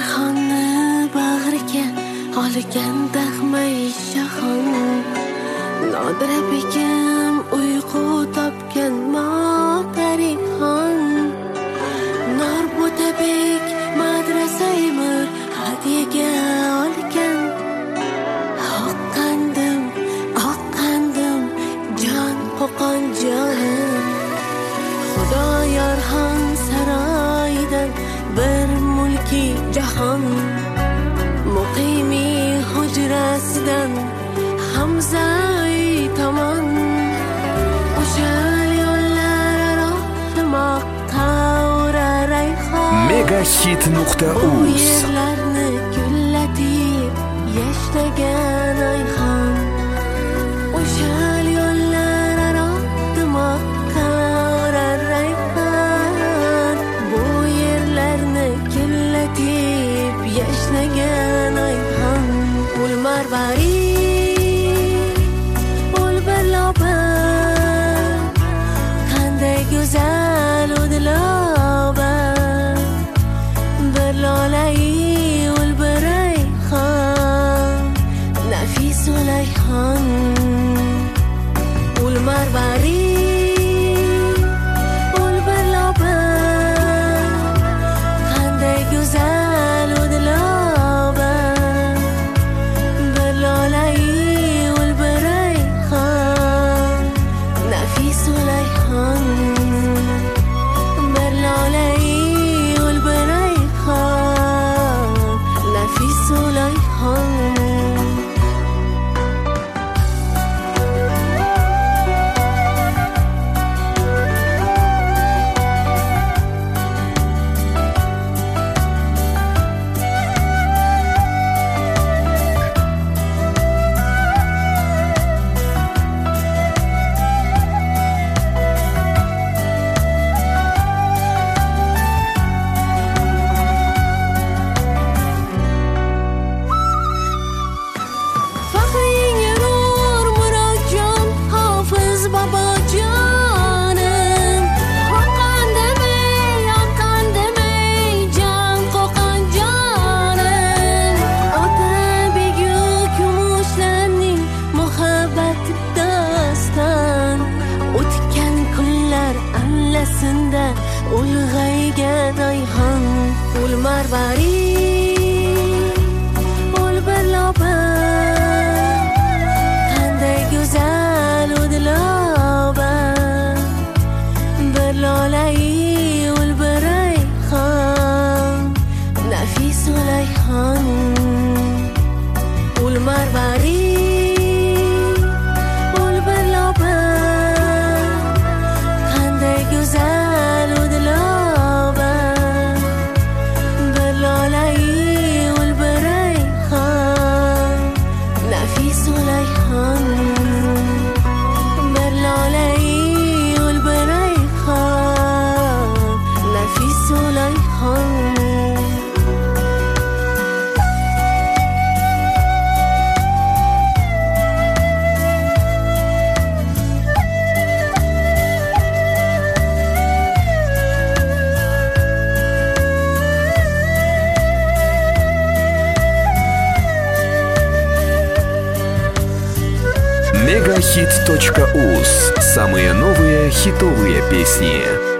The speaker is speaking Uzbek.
Jarxonni bag'riga olgan dahmay shahon, Nodira begim uyqu topgan motarixon, Norbo'tabek madrasaymir hadyaga olgan. Oqqandim jon qo'qon jonim, Xudoyor xon saroyidan bir mulki jahon, muqimi hujrasidan Hamzai tomon, o'sha yo'llar moqqa urar rayhon. Megahit.uz yerlarni gullatib yashnagan ayxon, o'sha yo'llar moqqa urar rayhon. Bu yerlarni gullatib yashnagan ayxon. Ul marvari go'zal o'dloba, bir lolai ul bir rayhon, nafis ulayhon. Ul marvari ul bir loba, qanday go'zal o'dloba, bir lolai ul bir rayhon, nafis ulayhon. Ulg'aygan ayxon, ul marvari ul bir loba, qanday go'zal o'dloba, bir lolai ul bir rayhon, nafis ulayhon. Ul marvari ul bir loba, qanday go'zal o'dloba, bir lolai ul bir rayhon, nafis ulayhon. Bir lolai ul bir rayhon, nafis ulayhon. Megahit.uz. Самые новые хитовые песни.